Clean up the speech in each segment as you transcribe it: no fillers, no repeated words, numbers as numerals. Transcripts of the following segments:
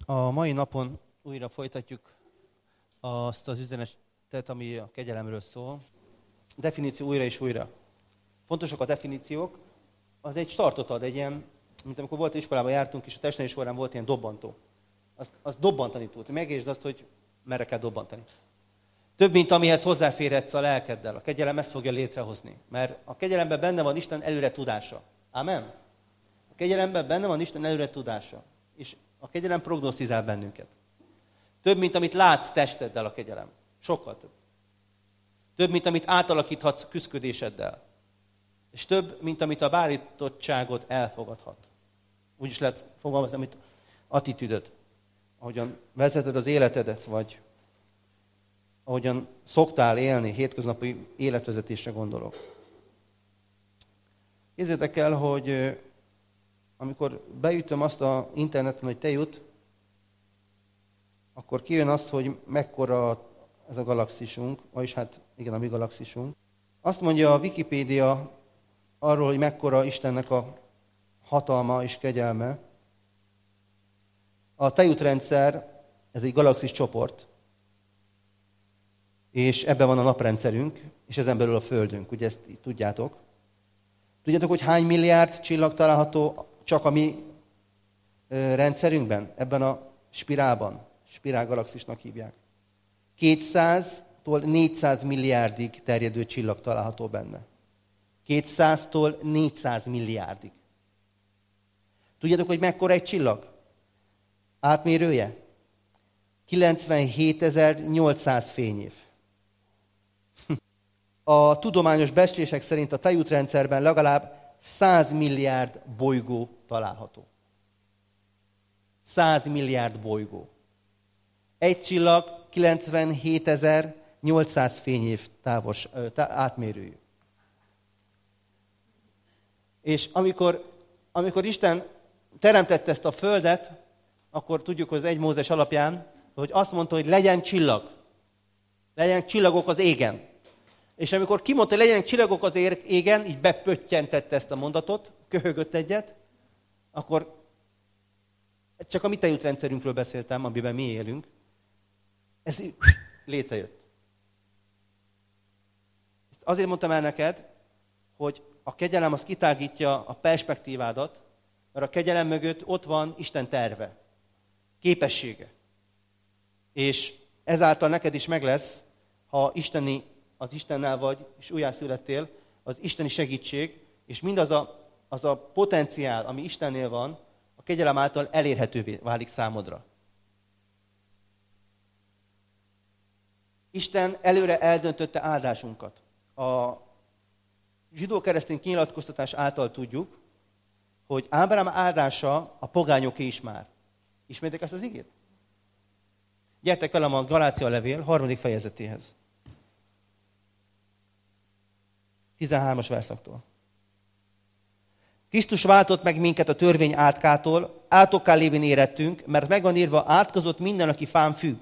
A mai napon újra folytatjuk azt az üzenetet, ami a kegyelemről szól. Definíció újra és újra. Fontosak a definíciók. Az egy startot ad, egy ilyen, mint amikor volt iskolában jártunk, és a testnevelés során volt ilyen dobbantó. Azt dobbantani tud. Megértsd azt, hogy merre kell dobbantani. Több, mint amihez hozzáférhetsz a lelkeddel. A kegyelem ezt fogja létrehozni. Mert a kegyelemben benne van Isten előre tudása. Amen? A kegyelemben benne van Isten előre tudása. És a kegyelem prognosztizál bennünket. Több, mint amit látsz testeddel a kegyelem. Sokkal több. Több, mint amit átalakíthatsz küszködéseddel. És több, mint amit a bárítottságot elfogadhat. Úgy is lehet fogalmazni, amit attitűdöd. Ahogyan vezeted az életedet, vagy ahogyan szoktál élni, hétköznapi életvezetésre gondolok. Képzeljétek el, hogy amikor beütöm azt az interneten, hogy te jut, akkor kijön az, hogy mekkora ez a galaxisunk, vagyis hát igen, a mi galaxisunk. Azt mondja a Wikipédia arról, hogy mekkora Istennek a hatalma és kegyelme. A tejútrendszer, ez egy galaxis csoport, és ebben van a naprendszerünk, és ezen belül a Földünk, ugye ezt tudjátok. Tudjátok, hogy hány milliárd csillag található csak a mi rendszerünkben, ebben a spirálban? Spirálgalaxisnak hívják. 200-tól 400 milliárdig terjedő csillag található benne. 200-tól 400 milliárdig. Tudjátok, hogy mekkora egy csillag? Átmérője? 97.800 fényév. A tudományos becslések szerint a tejútrendszerben legalább 100 milliárd bolygó található. 100 milliárd bolygó. Egy csillag 97.800 fényév átmérőjű. És amikor Isten teremtette ezt a Földet, akkor tudjuk, hogy az 1 Mózes alapján, hogy azt mondta, hogy legyen csillag. Legyenek csillagok az égen. És amikor kimondta, hogy legyenek csillagok az égen, így bepöttyentette ezt a mondatot, köhögött egyet, akkor csak a mi tejútrendszerünkről beszéltem, amiben mi élünk, ez létrejött. Ezt azért mondtam el neked, hogy a kegyelem az kitágítja a perspektívádat, mert a kegyelem mögött ott van Isten terve, képessége. És ezáltal neked is meg lesz, ha az Istennel vagy, és újjászülettél, az isteni segítség, és mindaz az a potenciál, ami Istennél van, a kegyelem által elérhetővé válik számodra. Isten előre eldöntötte áldásunkat. A zsidó-keresztény kinyilatkoztatás által tudjuk, hogy Ábrám áldása a pogányoké is már. Ismertek ezt az igét? Gyertek velem a Galácia levél 3. fejezetéhez. 13. verszaktól. Krisztus váltott meg minket a törvény átkától, átokká lévén érettünk, mert megvan írva, átkozott minden, aki fán függ.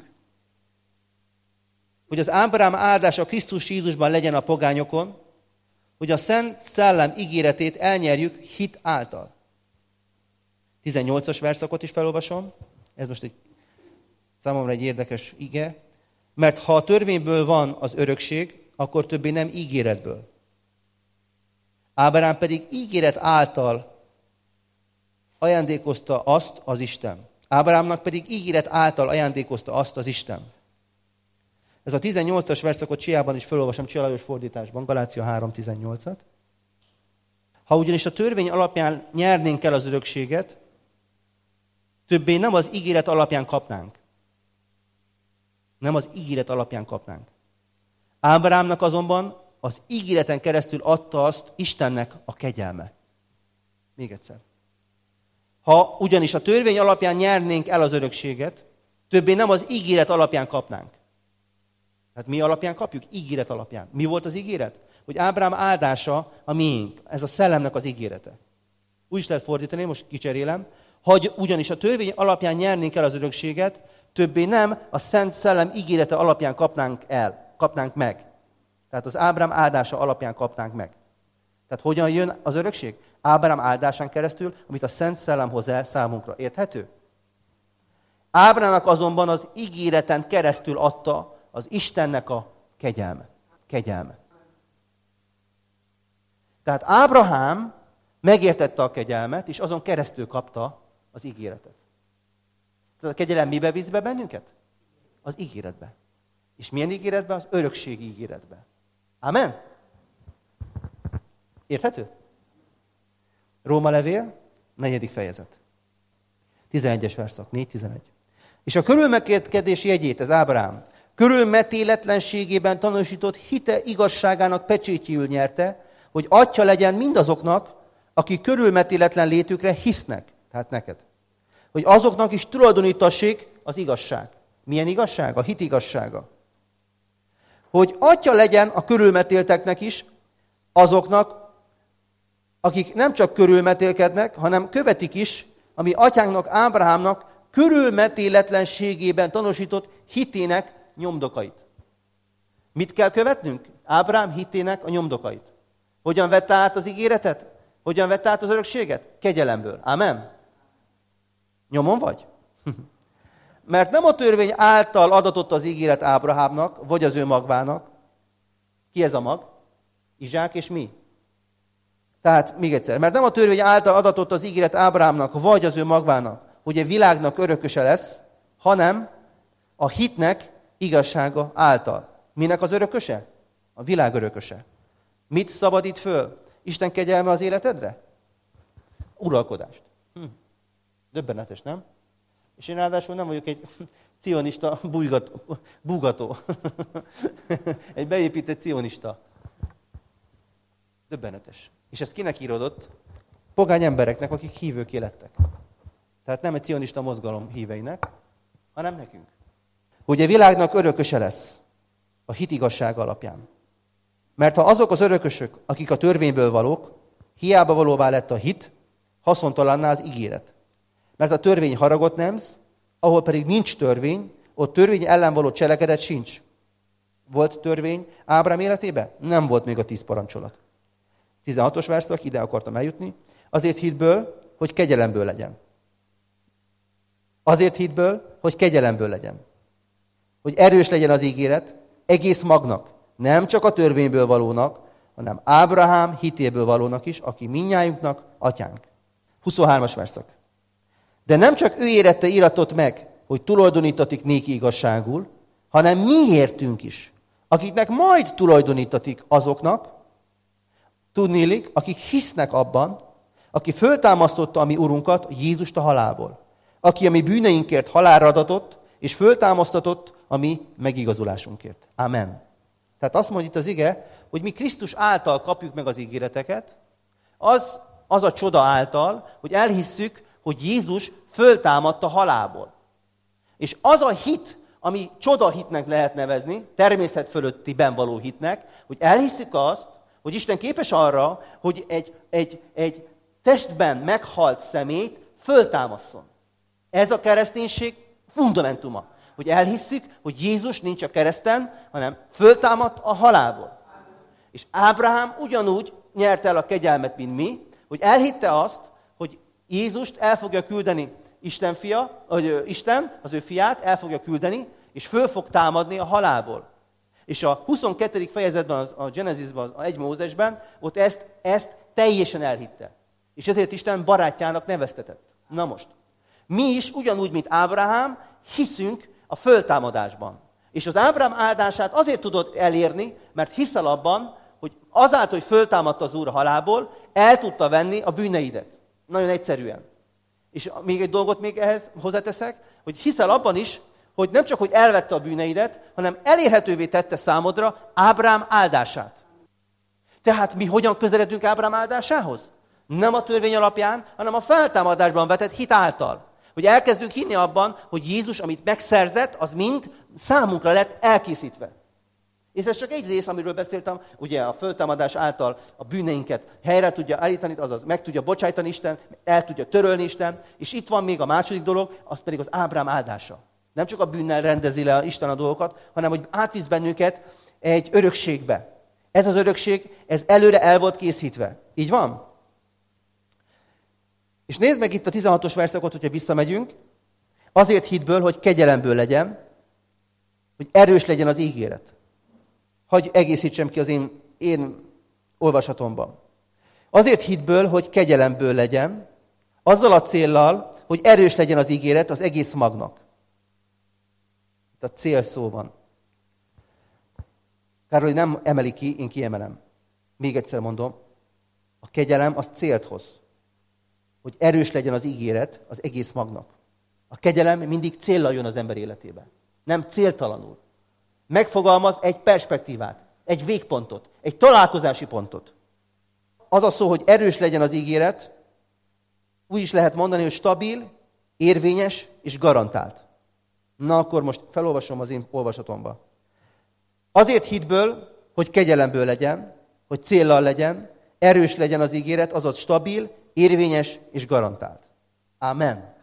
Hogy az Ábrám áldása Krisztus Jézusban legyen a pogányokon, hogy a Szent Szellem ígéretét elnyerjük hit által. 18. verszakot is felolvasom. Ez most számomra egy érdekes ige. Mert ha a törvényből van az örökség, akkor többé nem ígéretből. Ábrám pedig ígéret által ajándékozta azt az Isten. Ábrámnak pedig ígéret által ajándékozta azt az Isten. Ez a 18-as verszakot Csiában is felolvasom, Csia Lajos fordításban, Galácia 3.18-at. Ha ugyanis a törvény alapján nyernénk el az örökséget, többé nem az ígéret alapján kapnánk. Nem az ígéret alapján kapnánk. Ábrámnak azonban az ígéreten keresztül adta azt Istennek a kegyelme. Még egyszer. Ha ugyanis a törvény alapján nyernénk el az örökséget, többé nem az ígéret alapján kapnánk. Hát mi alapján kapjuk? Ígéret alapján. Mi volt az ígéret? Hogy Ábrám áldása a miénk. Ez a szellemnek az ígérete. Úgy is lehet fordítani, most kicserélem. Ha ugyanis a törvény alapján nyernénk el az örökséget, többé nem a Szent Szellem ígérete alapján kapnánk meg. Tehát az Ábrám áldása alapján kapnánk meg. Tehát hogyan jön az örökség? Ábrám áldásán keresztül, amit a Szent Szellem hoz el számunkra. Érthető? Ábrámnak azonban az ígéreten keresztül adta az Istennek a kegyelme. Tehát Ábrahám megértette a kegyelmet, és azon keresztül kapta az ígéretet. Tehát a kegyelem mibe visz be bennünket? Az ígéretbe. És milyen ígéretbe? Az örökségi ígéretbe. Amen? Érthető? Róma levél, 4. fejezet. 11-es verszak, 4-11. És a körülmetélkedés jegyét, ez Ábrahám, körülmetéletlenségében tanúsított hite igazságának pecsétjéül nyerte, hogy atya legyen mindazoknak, akik körülmetéletlen létükre hisznek. Tehát neked. Hogy azoknak is tulajdonítassék az igazság. Milyen igazság? A hit igazsága. Hogy atya legyen a körülmetélteknek is, azoknak, akik nem csak körülmetélkednek, hanem követik is, ami atyánknak, Ábrahámnak körülmetéletlenségében tanúsított hitének nyomdokait. Mit kell követnünk? Ábrahám hitének a nyomdokait. Hogyan vette át az ígéretet? Hogyan vette át az örökséget? Kegyelemből. Amen? Nyomon vagy? Mert nem a törvény által adatott az ígéret Ábrahámnak, vagy az ő magvának. Ki ez a mag? Izsák és mi? Tehát még egyszer, mert nem a törvény által adatott az ígéret Ábrahámnak, vagy az ő magvának, hogy a világnak örököse lesz, hanem a hitnek igazsága által. Minek az örököse? A világ örököse. Mit szabadít föl? Isten kegyelme az életedre? Uralkodást. Döbbenetes, nem? És én ráadásul nem vagyok egy cionista búgató. Egy beépített cionista. Döbbenetes. És ez kinek íródott? Pogány embereknek, akik hívőké lettek. Tehát nem egy cionista mozgalom híveinek, hanem nekünk. Hogy a világnak örököse lesz a hit igazsága alapján. Mert ha azok az örökösök, akik a törvényből valók, hiába valóvá lett a hit, haszontalanná az ígéret. Mert a törvény haragot nemz, ahol pedig nincs törvény, ott törvény ellen való cselekedet sincs. Volt törvény Ábrám életében? Nem volt még a 10 parancsolat. 16-os verszak, ide akartam eljutni. Azért hitből, hogy kegyelemből legyen. Azért hitből, hogy kegyelemből legyen. Hogy erős legyen az ígéret, egész magnak, nem csak a törvényből valónak, hanem Ábrahám hitéből valónak is, aki mindnyájunknak atyánk. 23-as verszak. De nem csak ő érette iratot meg, hogy tulajdonítatik néki igazságul, hanem mi értünk is, akiknek majd tulajdonítatik azoknak, tudnélik, akik hisznek abban, aki föltámasztotta a mi Urunkat, Jézust a halálból, aki a mi bűneinkért halálra adatott, és föltámasztatott a mi megigazulásunkért. Amen. Tehát azt mondja itt az ige, hogy mi Krisztus által kapjuk meg az ígéreteket, az a csoda által, hogy elhisszük, hogy Jézus föltámadt a halálból. És az a hit, ami csodahitnek lehet nevezni, természet fölöttiben való hitnek, hogy elhisszük azt, hogy Isten képes arra, hogy egy testben meghalt személyt föltámasszon. Ez a kereszténység fundamentuma. Hogy elhisszük, hogy Jézus nincs a kereszten, hanem föltámadt a halálból. És Ábrahám ugyanúgy nyerte el a kegyelmet, mint mi, hogy elhitte azt, hogy Jézust el fogja küldeni Isten, az ő fiát el fogja küldeni, és föl fog támadni a halálból. És a 22. fejezetben, a Genesisben, a 1 Mózesben, ott ezt teljesen elhitte. És ezért Isten barátjának neveztetett. Na most, mi is ugyanúgy, mint Ábrahám, hiszünk a föltámadásban. És az Ábrahám áldását azért tudod elérni, mert hiszel abban, hogy azáltal, hogy föltámadt az Úr a halálból, el tudta venni a bűneidet. Nagyon egyszerűen. És még egy dolgot még ehhez hozzáteszek, hogy hiszel abban is, hogy nem csak, hogy elvette a bűneidet, hanem elérhetővé tette számodra Ábrahám áldását. Tehát mi hogyan közeledünk Ábrahám áldásához? Nem a törvény alapján, hanem a feltámadásban vetett hit által. Hogy elkezdünk hinni abban, hogy Jézus, amit megszerzett, az mind számunkra lett elkészítve. És ez csak egy rész, amiről beszéltem, ugye a föltámadás által a bűneinket helyre tudja állítani, azaz meg tudja bocsájtani Isten, el tudja törölni Isten, és itt van még a második dolog, az pedig az Ábrahám áldása. Nem csak a bűnnel rendezi le Isten a dolgokat, hanem hogy átvisz bennünket egy örökségbe. Ez az örökség, ez előre el volt készítve. Így van? És nézd meg itt a 16-os verszakot, hogyha visszamegyünk. Azért hitből, hogy kegyelemből legyen, hogy erős legyen az ígéret. Hagy egészítsem ki az én olvasatomban. Azért hitből, hogy kegyelemből legyen, azzal a céllal, hogy erős legyen az ígéret az egész magnak. Itt a cél szó van. Károli nem emeli ki, én kiemelem. Még egyszer mondom, a kegyelem az célt hoz. Hogy erős legyen az ígéret az egész magnak. A kegyelem mindig céllal jön az ember életébe. Nem céltalanul. Megfogalmaz egy perspektívát, egy végpontot, egy találkozási pontot. Az a szó, hogy erős legyen az ígéret, úgy is lehet mondani, hogy stabil, érvényes és garantált. Na akkor most felolvasom az én olvasatomba. Azért hitből, hogy kegyelemből legyen, hogy céllal legyen, erős legyen az ígéret, azaz stabil, érvényes és garantált. Ámen.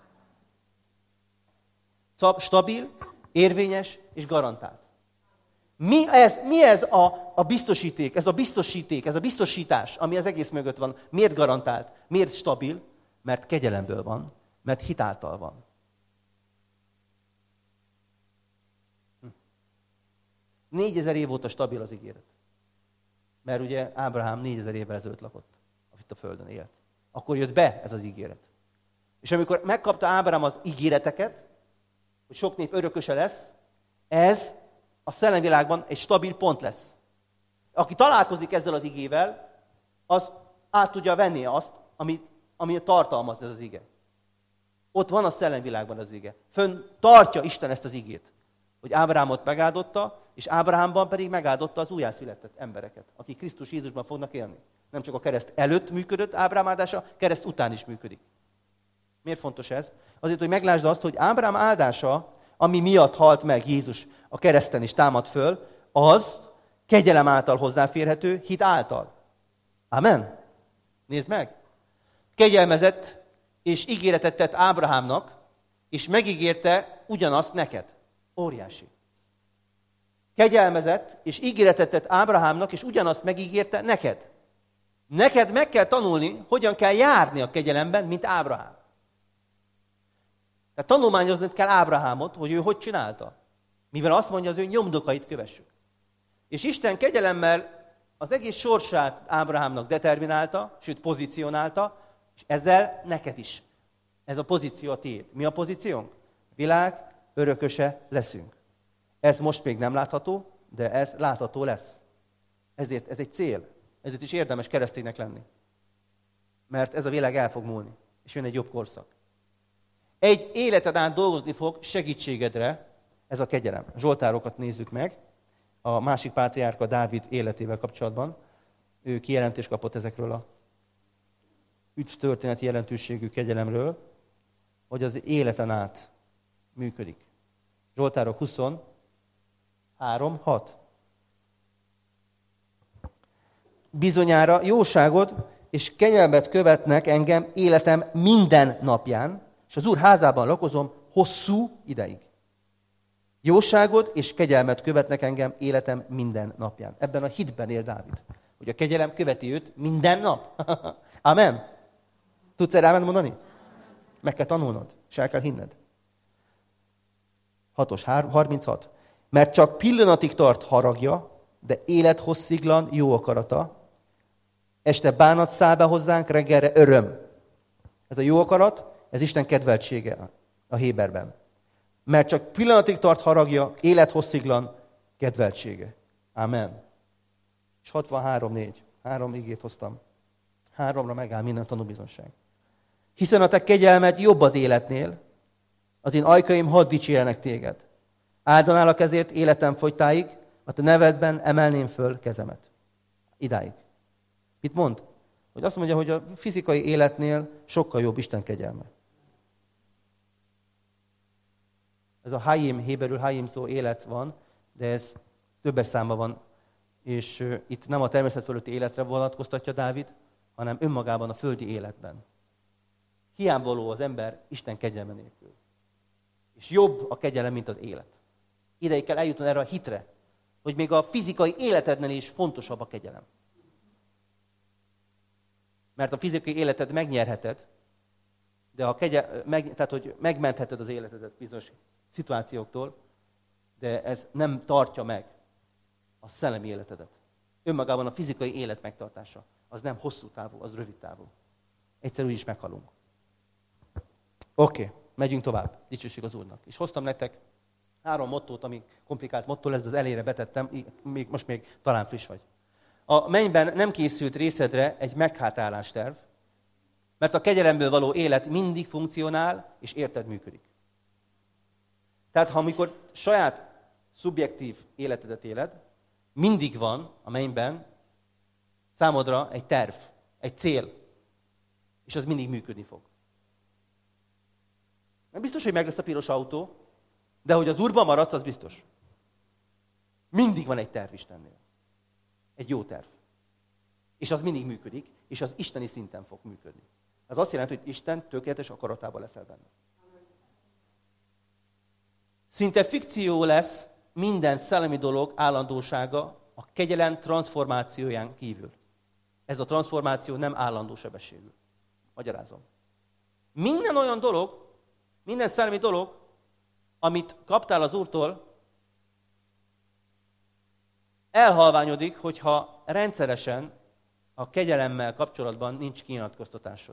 Stabil, érvényes és garantált. Mi ez a biztosíték, ez a biztosítás, ami az egész mögött van? Miért garantált? Miért stabil? Mert kegyelemből van, mert hit által van. 4000 év óta stabil az ígéret. Mert ugye Ábrahám 4000 évvel ezelőtt lakott, itt a földön élt. Akkor jött be ez az ígéret. És amikor megkapta Ábrahám az ígéreteket, hogy sok nép örököse lesz, ez a szellemvilágban egy stabil pont lesz. Aki találkozik ezzel az igével, az át tudja venni azt, amit tartalmaz ez az ige. Ott van a szellemvilágban az ige. Fönn tartja Isten ezt az igét, hogy Ábrahámot megáldotta, és Ábrahámban pedig megáldotta az újjászületett embereket, akik Krisztus Jézusban fognak élni. Nem csak a kereszt előtt működött Ábrahám áldása, kereszt után is működik. Miért fontos ez? Azért, hogy meglásd azt, hogy Ábrahám áldása, ami miatt halt meg Jézus a kereszten és támad föl, az kegyelem által hozzáférhető, hit által. Amen? Nézd meg! Kegyelmezett és ígéretet tett Ábrahámnak, és megígérte ugyanazt neked. Óriási. Kegyelmezett és ígéretet tett Ábrahámnak, és ugyanazt megígérte neked. Neked meg kell tanulni, hogyan kell járni a kegyelemben, mint Ábrahám. Tehát tanulmányoznod kell Ábrahámot, hogy ő hogy csinálta. Mivel azt mondja, az ő nyomdokait kövessük. És Isten kegyelemmel az egész sorsát Ábrahámnak determinálta, sőt pozícionálta, és ezzel neked is. Ez a pozíció a tiéd. Mi a pozíciónk? Világ örököse leszünk. Ez most még nem látható, de ez látható lesz. Ezért ez egy cél. Ezért is érdemes kereszténynek lenni. Mert ez a világ el fog múlni, és jön egy jobb korszak. Egy életed át dolgozni fog segítségedre ez a kegyelem. Zsoltárokat nézzük meg. A másik pátriárka Dávid életével kapcsolatban. Ő kijelentést kapott ezekről a üdvtörténeti jelentőségű kegyelemről, hogy az életen át működik. Zsoltárok 23:6. Bizonyára jóságod és kegyelmet követnek engem életem minden napján, és az Úr házában lakozom hosszú ideig. Jóságod és kegyelmet követnek engem életem minden napján. Ebben a hitben él Dávid, hogy a kegyelem követi őt minden nap. Amen. Tudsz erre amen mondani? Meg kell tanulnod, és el kell hinned. 36. Mert csak pillanatig tart haragja, de élethossziglan jó akarata. Este bánat száll be hozzánk, reggelre öröm. Ez a jó akarat, ez Isten kedveltsége a Héberben. Mert csak pillanatig tart haragja, élethossziglan kedveltsége. Amen. És 63:4. 3 igét hoztam. 3-ra megáll minden tanúbizonyság. Hiszen a te kegyelmed jobb az életnél, az én ajkaim hadd dicsérjenek téged. Áldanálak ezért életem folytáig, a te nevedben emelném föl kezemet. Idáig. Mit mond? Hogy azt mondja, hogy a fizikai életnél sokkal jobb Isten kegyelme. Ez a Hayim, héberül Hayim szó élet van, de ez többes számban van. És itt nem a természet fölötti életre vonatkoztatja Dávid, hanem önmagában a földi életben. Hiányvaló az ember Isten kegyelme nélkül. És jobb a kegyelem, mint az élet. Ideig kell eljutni erre a hitre, hogy még a fizikai életednél is fontosabb a kegyelem. Mert a fizikai életed megnyerheted, de tehát, hogy megmentheted az életedet bizonyos szituációktól, de ez nem tartja meg a szellemi életedet. Önmagában a fizikai élet megtartása, az nem hosszú távú, az rövid távú. Egyszer úgy is meghalunk. Oké, megyünk tovább. Dicsőség az Úrnak. És hoztam nektek 3 mottót, ami komplikált mottó lesz, de az elére betettem, most még talán friss vagy. A mennyben nem készült részedre egy meghátálásterv, mert a kegyelemből való élet mindig funkcionál, és érted működik. Tehát, ha amikor saját szubjektív életedet éled, mindig van a mennyben számodra egy terv, egy cél, és az mindig működni fog. Nem biztos, hogy meg lesz a piros autó, de hogy az Úrban maradsz, az biztos. Mindig van egy terv Istennél. Egy jó terv. És az mindig működik, és az isteni szinten fog működni. Ez azt jelenti, hogy Isten tökéletes akaratában leszel benne. Szinte fikció lesz minden szellemi dolog állandósága a kegyelem transformációján kívül. Ez a transformáció nem állandó sebességű. Magyarázom. Minden olyan dolog, minden szellemi dolog, amit kaptál az Úrtól, elhalványodik, hogyha rendszeresen a kegyelemmel kapcsolatban nincs kinyilatkoztatásod.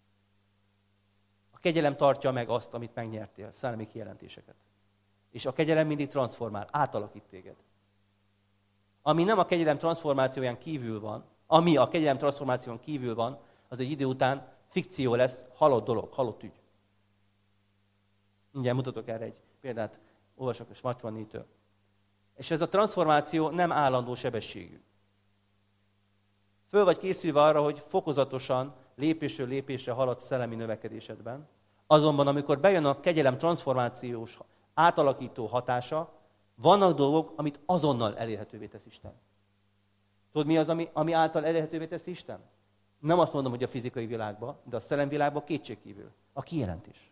A kegyelem tartja meg azt, amit megnyertél, szellemi kijelentéseket. És a kegyelem mindig transformál, átalakít téged. Ami nem a kegyelem transformációján kívül van, ami a kegyelem transformáción kívül van, az egy idő után fikció lesz, halott dolog, halott ügy. Mindjárt mutatok erre egy példát, olvasok és Macsvannitől. És ez a transformáció nem állandó sebességű. Föl vagy készülve arra, hogy fokozatosan, lépésről lépésre haladsz szellemi növekedésedben. Azonban, amikor bejön a kegyelem transformációs, átalakító hatása, vannak dolgok, amit azonnal elérhetővé tesz Isten. Tudod, mi az, ami által elérhetővé tesz Isten? Nem azt mondom, hogy a fizikai világban, de a szellemvilágban kétségkívül. A kijelentés.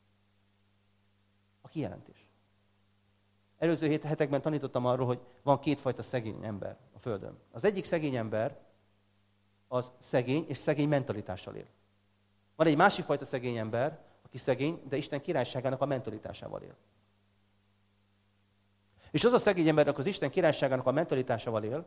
A kijelentés. Előző hetekben tanítottam arról, hogy van 2 fajta szegény ember a Földön. Az egyik szegény ember, az szegény és szegény mentalitással él. Van egy másik fajta szegény ember, aki szegény, de Isten királyságának a mentalitásával él. És az a szegény embernek az Isten királyságának a mentalitásával él,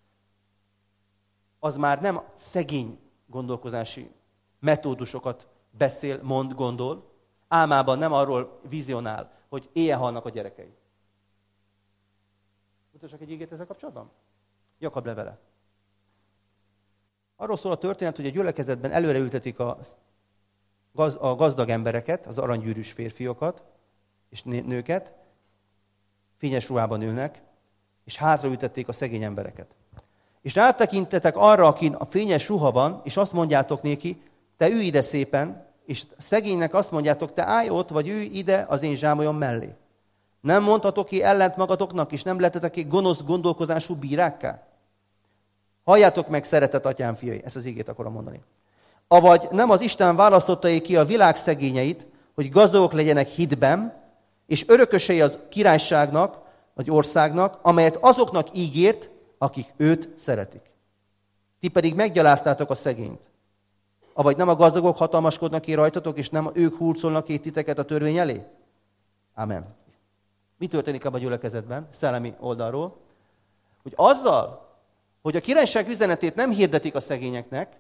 az már nem szegény gondolkozási metódusokat beszél, mond, gondol, álmában nem arról vizionál, hogy éjjel halnak a gyerekei. Mutassak egy igét ezzel kapcsolatban? Jakab levele. Arról szól a történet, hogy a gyülekezetben előre ültetik a gazdag embereket, az aranygyűrűs férfiakat és nőket, fényes ruhában ülnek, és hátraültették a szegény embereket. És rátekintetek arra, akin a fényes ruha van, és azt mondjátok néki, te ülj ide szépen, és szegénynek azt mondjátok, te állj ott, vagy ülj ide az én zsámolyom mellé. Nem mondhatok ki ellent magatoknak, és nem lettetek ki gonosz gondolkozású bírákká? Halljátok meg, szeretett atyám fiai, ezt az igét akarom mondani. Avagy nem az Isten választotta ki a világ szegényeit, hogy gazdagok legyenek hitben, és örökösei az királyságnak, vagy országnak, amelyet azoknak ígért, akik őt szeretik. Ti pedig meggyaláztátok a szegényt. Avagy nem a gazdagok hatalmaskodnak ki rajtatok, és nem ők hurcolnak ki titeket a törvény elé? Amen. Mi történik abban a gyülekezetben, szellemi oldalról? Hogy azzal, hogy a királyság üzenetét nem hirdetik a szegényeknek,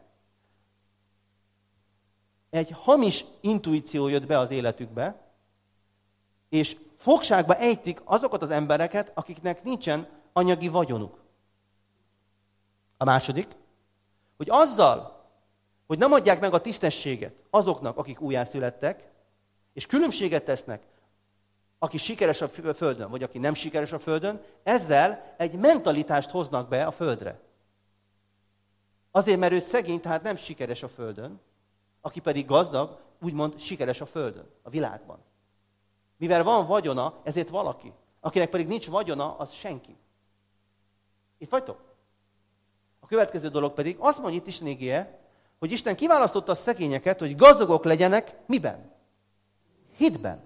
egy hamis intuíció jött be az életükbe, és fogságba ejtik azokat az embereket, akiknek nincsen anyagi vagyonuk. A második, hogy azzal, hogy nem adják meg a tisztességet azoknak, akik újjászülettek, és különbséget tesznek, aki sikeres a földön, vagy aki nem sikeres a földön, ezzel egy mentalitást hoznak be a földre. Azért, mert ő szegény, tehát nem sikeres a földön, aki pedig gazdag, úgymond sikeres a földön, a világban. Mivel van vagyona, ezért valaki. Akinek pedig nincs vagyona, az senki. Itt vagytok? A következő dolog pedig, azt mondja itt Isten igéje, hogy Isten kiválasztotta a szegényeket, hogy gazdagok legyenek miben? Hitben.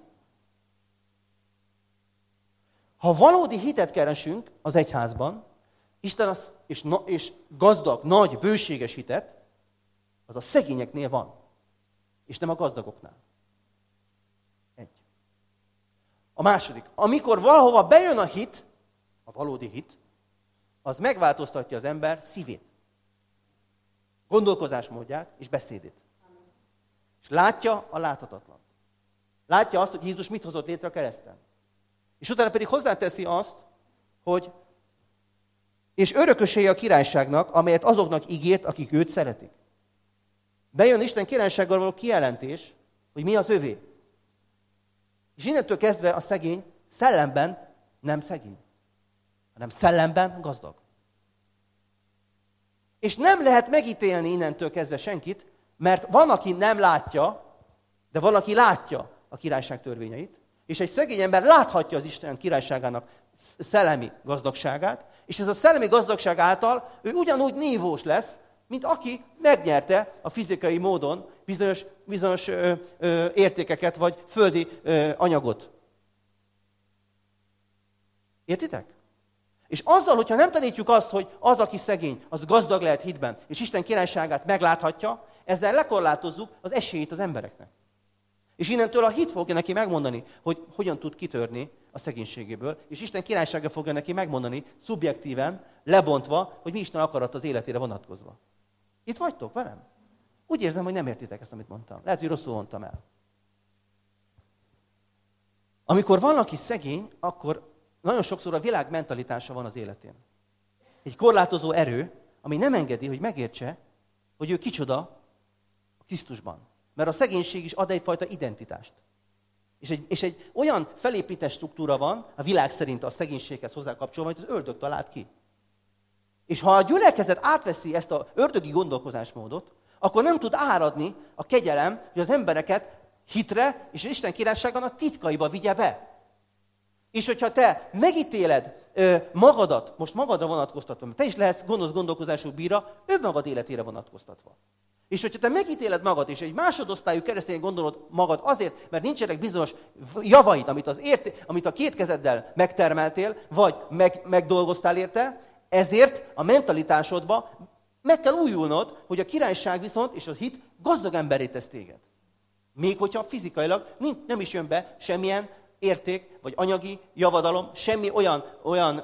Ha valódi hitet keresünk az egyházban, Isten és gazdag, nagy, bőséges hitet, az a szegényeknél van. És nem a gazdagoknál. Egy. A második. Amikor valahova bejön a hit, a valódi hit, az megváltoztatja az ember szívét, gondolkozásmódját és beszédét. És látja a láthatatlant. Látja azt, hogy Jézus mit hozott létre a kereszten. És utána pedig hozzáteszi azt, hogy és örökösei a királyságnak, amelyet azoknak ígért, akik őt szeretik. Bejön Isten királysággal való kijelentés, hogy mi az övé. És innentől kezdve a szegény szellemben nem szegény, hanem szellemben gazdag. És nem lehet megítélni innentől kezdve senkit, mert van, aki nem látja, de van, aki látja a királyság törvényeit, és egy szegény ember láthatja az Isten királyságának szellemi gazdagságát, és ez a szellemi gazdagság által ő ugyanúgy nívós lesz, mint aki megnyerte a fizikai módon bizonyos értékeket, vagy földi anyagot. Értitek? És azzal, hogyha nem tanítjuk azt, hogy az, aki szegény, az gazdag lehet hitben, és Isten királyságát megláthatja, ezzel lekorlátozzuk az esélyét az embereknek. És innentől a hit fogja neki megmondani, hogy hogyan tud kitörni a szegénységéből, és Isten királysága fogja neki megmondani, szubjektíven, lebontva, hogy mi Isten akarat az életére vonatkozva. Itt vagytok velem? Úgy érzem, hogy nem értitek ezt, amit mondtam. Lehet, hogy rosszul mondtam el. Amikor valaki szegény, akkor nagyon sokszor a világ mentalitása van az életén. Egy korlátozó erő, ami nem engedi, hogy megértse, hogy ő kicsoda a Krisztusban. Mert a szegénység is ad egyfajta identitást. És egy olyan felépített struktúra van, a világ szerint a szegénységhez hozzákapcsolva, amit az ördög talált ki. És ha a gyülekezet átveszi ezt az ördögi gondolkozásmódot, akkor nem tud áradni a kegyelem, hogy az embereket hitre és az Isten királyságának titkaiba vigye be. És hogyha te megítéled magadat, most magadra vonatkoztatva, mert te is lehetsz gonosz gondolkozású bíra, önmagad életére vonatkoztatva. És hogyha te megítéled magad, és egy másodosztályú keresztény gondolod magad azért, mert nincsenek bizonyos javaid, amit a két kezeddel megtermeltél, vagy megdolgoztál érte, ezért a mentalitásodba meg kell újulnod, hogy a királyság viszont és a hit gazdag emberré tesz téged. Még hogyha fizikailag nem is jön be semmilyen érték, vagy anyagi javadalom, semmi olyan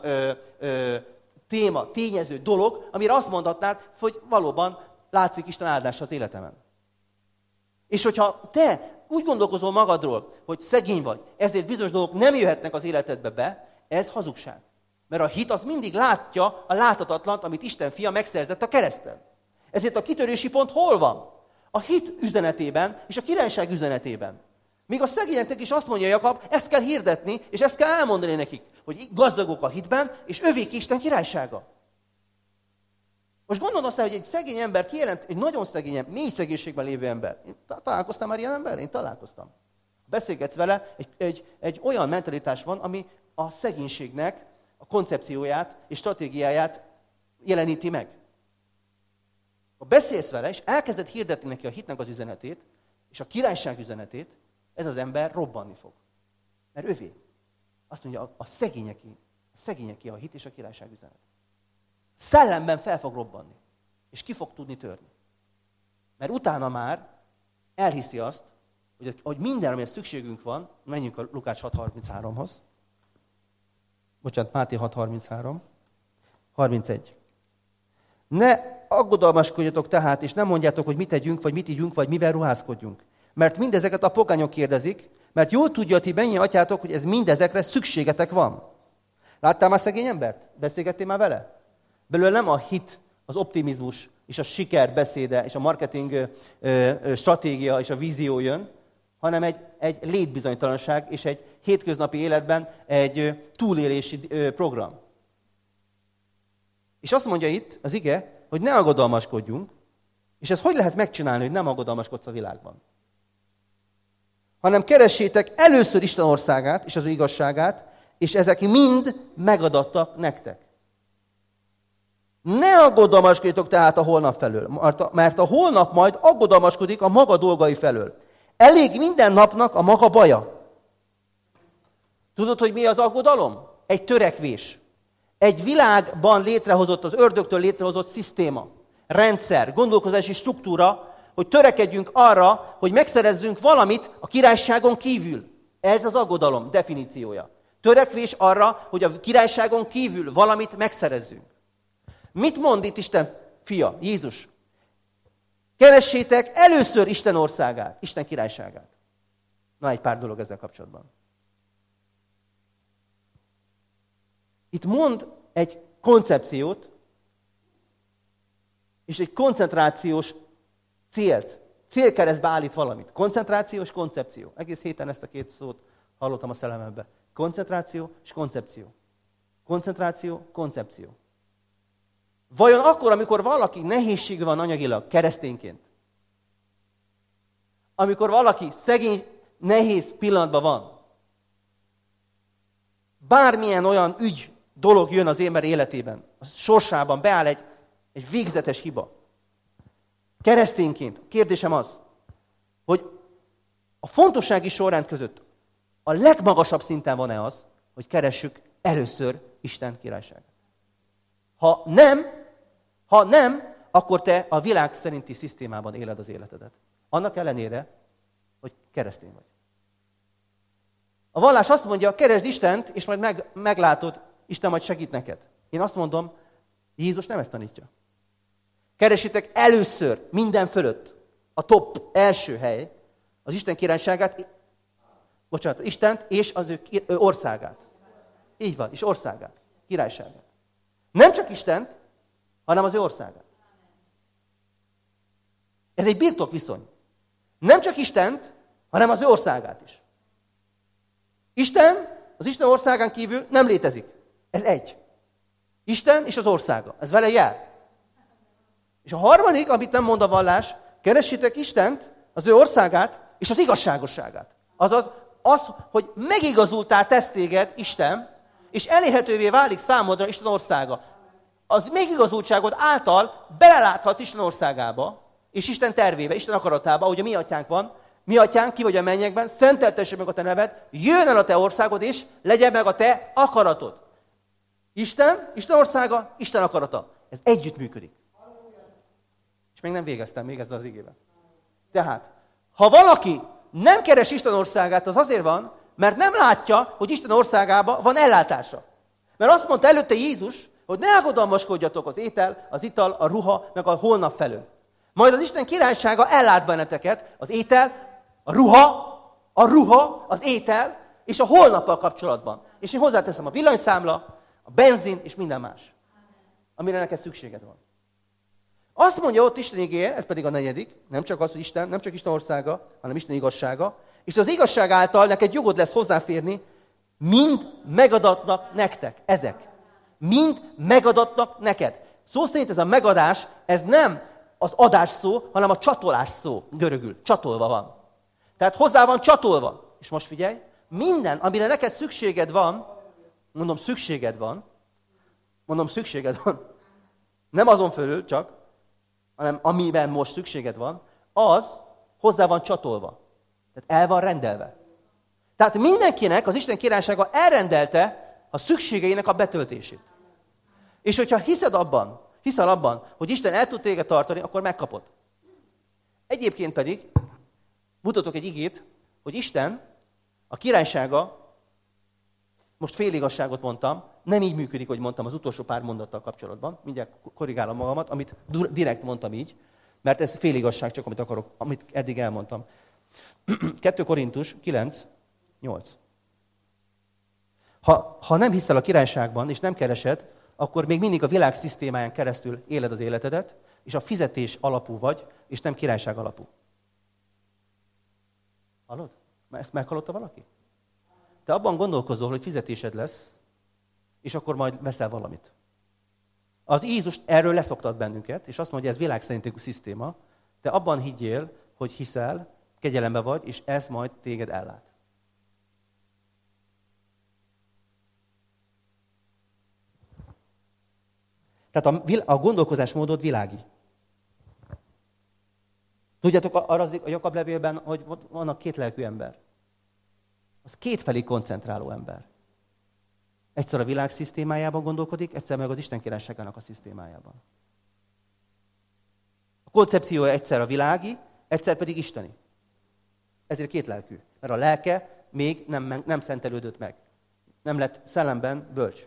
téma, tényező dolog, amire azt mondhatnád, hogy valóban látszik Isten áldása az életemen. És hogyha te úgy gondolkozol magadról, hogy szegény vagy, ezért bizonyos dolgok nem jöhetnek az életedbe be, ez hazugság. Mert a hit az mindig látja a láthatatlant, amit Isten fia megszerzett a kereszten. Ezért a kitörési pont hol van? A hit üzenetében és a királyság üzenetében. Míg a szegényeknek is azt mondja Jakab, ezt kell hirdetni, és ezt kell elmondani nekik, hogy gazdagok a hitben, és övék Isten királysága. Most gondold azt, hogy egy szegény ember kijelent, egy nagyon szegény, mély szegénységben lévő ember. Találkoztál már ilyen ember? Én találkoztam. Beszélgetsz vele, egy olyan mentalitás van, ami a szegénységnek a koncepcióját és stratégiáját jeleníti meg. Ha beszélsz vele, és elkezded hirdetni neki a hitnek az üzenetét, és a királyság üzenetét, ez az ember robbanni fog. Mert övé. Azt mondja, a szegényeké a hit és a királyság üzenet. Szellemben fel fog robbanni, és ki fog tudni törni. Mert utána már elhiszi azt, hogy minden, amilyen szükségünk van, menjünk a Lukács 6.33-hoz. Bocsánat, Máté 6.33. 31. Ne aggodalmaskodjatok tehát, és nem mondjátok, hogy mit tegyünk, vagy mit ígyünk, vagy mivel ruházkodjunk. Mert mindezeket a pogányok kérdezik, mert jól tudja a ti mennyi atyátok, hogy ez mindezekre szükségetek van. Láttál már szegény embert? Beszélgettél már vele? Belőle nem a hit, az optimizmus, és a siker beszéde, és a marketing stratégia, és a vízió jön, hanem egy létbizonytalanság, és egy hétköznapi életben egy túlélési program. És azt mondja itt az ige, hogy ne aggodalmaskodjunk, és ezt hogy lehet megcsinálni, hogy nem aggodalmaskodsz a világban? Hanem keressétek először Isten országát és az ő igazságát, és ezek mind megadattak nektek. Ne aggodalmaskodjatok tehát a holnap felől, mert a holnap majd aggodalmaskodik a maga dolgai felől. Elég minden napnak a maga baja. Tudod, hogy mi az aggodalom? Egy törekvés. Egy világban létrehozott, az ördögtől létrehozott szisztéma, rendszer, gondolkozási struktúra, hogy törekedjünk arra, hogy megszerezzünk valamit a királyságon kívül. Ez az aggodalom definíciója. Törekvés arra, hogy a királyságon kívül valamit megszerezzünk. Mit mond itt Isten fia, Jézus? Keressétek először Isten országát, Isten királyságát. Na, egy pár dolog ezzel kapcsolatban. Itt mond egy koncepciót, és egy koncentrációs célt. Célkeresztbe állít valamit. Koncentráció és koncepció. Egész héten ezt a két szót hallottam a szellemembe. Koncentráció és koncepció. Koncentráció, koncepció. Vajon akkor, amikor valaki nehézsége van anyagilag, keresztényként, amikor valaki szegény, nehéz pillanatban van, bármilyen olyan ügy, dolog jön az ember életében, a sorsában beáll egy végzetes hiba. Keresztényként, kérdésem az, hogy a fontossági sorrend között a legmagasabb szinten van-e az, hogy keressük először Isten királyságát. Ha nem, akkor te a világ szerinti szisztémában éled az életedet. Annak ellenére, hogy keresztény vagy. A vallás azt mondja, keresd Istent, és majd meglátod, Isten majd segít neked. Én azt mondom, Jézus nem ezt tanítja. Keressétek először minden fölött a top első hely, az Isten királyságát, Istent és az ő országát. Így van, és országát, királyságát. Nem csak Istent, hanem az ő országát. Ez egy birtokviszony. Nem csak Istent, hanem az ő országát is. Isten, az Isten országán kívül nem létezik. Ez egy. Isten és az országa. Ez vele jár. És a harmadik, amit nem mond a vallás, keressétek Istent, az ő országát és az igazságosságát. Azaz az, hogy megigazultál tesz téged Isten, és elérhetővé válik számodra Isten országa. Az megigazultságod által beleláthatsz Isten országába, és Isten tervébe, Isten akaratába, ahogy a mi atyánk van. Mi atyánk, ki vagy a mennyekben, szenteltesse meg a te neved, jöjjön el a te országod, és legyen meg a te akaratod. Isten országa, Isten akarata. Ez együtt működik. És még nem végeztem még ezzel az igével. Tehát, ha valaki nem keres Isten országát, az azért van, mert nem látja, hogy Isten országában van ellátása. Mert azt mondta előtte Jézus, hogy ne aggodalmaskodjatok az étel, az ital, a ruha, meg a holnap felől. Majd az Isten királysága ellát benneteket, az étel, a ruha, az étel és a holnappal kapcsolatban. És én hozzáteszem a villanyszámla, a benzin és minden más, amire neked szükséged van. Azt mondja ott Isten igéje, ez pedig a negyedik, nem csak az, hogy nem csak Isten országa, hanem Isten igazsága, és az igazság által neked jogod lesz hozzáférni, mind megadatnak nektek, ezek. Mind megadatnak neked. Szó szerint ez a megadás, ez nem az adás szó, hanem a csatolás szó, görögül, csatolva van. Tehát hozzá van csatolva. És most figyelj, minden, amire neked szükséged van, mondom szükséged van, nem azon fölül csak, hanem amiben most szükséged van, az hozzá van csatolva. Tehát el van rendelve. Tehát mindenkinek az Isten királysága elrendelte a szükségeinek a betöltését. És hogyha hiszel abban, hogy Isten el tud téged tartani, akkor megkapod. Egyébként pedig mutatok egy igét, hogy Isten, a királysága, most féligasságot mondtam, nem így működik, hogy mondtam az utolsó pár mondattal kapcsolatban. Mindjárt korrigálom magamat, amit direkt mondtam így, mert ez féligasság csak, amit akarok, amit eddig elmondtam. 2 Korintus 9, 8. Ha nem hiszel a királyságban, és nem keresed, akkor még mindig a világ szisztémáján keresztül éled az életedet, és a fizetés alapú vagy, és nem királyság alapú. Hallod? Ezt meghallotta valaki? Te abban gondolkozol, hogy fizetésed lesz, és akkor majd veszel valamit. Az Jézus erről leszoktat bennünket, és azt mondja, ez világ szerinti szisztéma. Te abban higgyél, hogy hiszel, kegyelembe vagy, és ez majd téged ellát. Tehát a gondolkozásmódod világi. Tudjátok, arra a Jakab levélben, hogy vannak kétlelkű ember. Az kétfelé koncentráló ember. Egyszer a világ szisztémájában gondolkodik, egyszer meg az Isten királyságának a szisztémájában. A koncepciója egyszer a világi, egyszer pedig isteni. Ezért kétlelkű. Mert a lelke még nem szentelődött meg. Nem lett szellemben bölcs.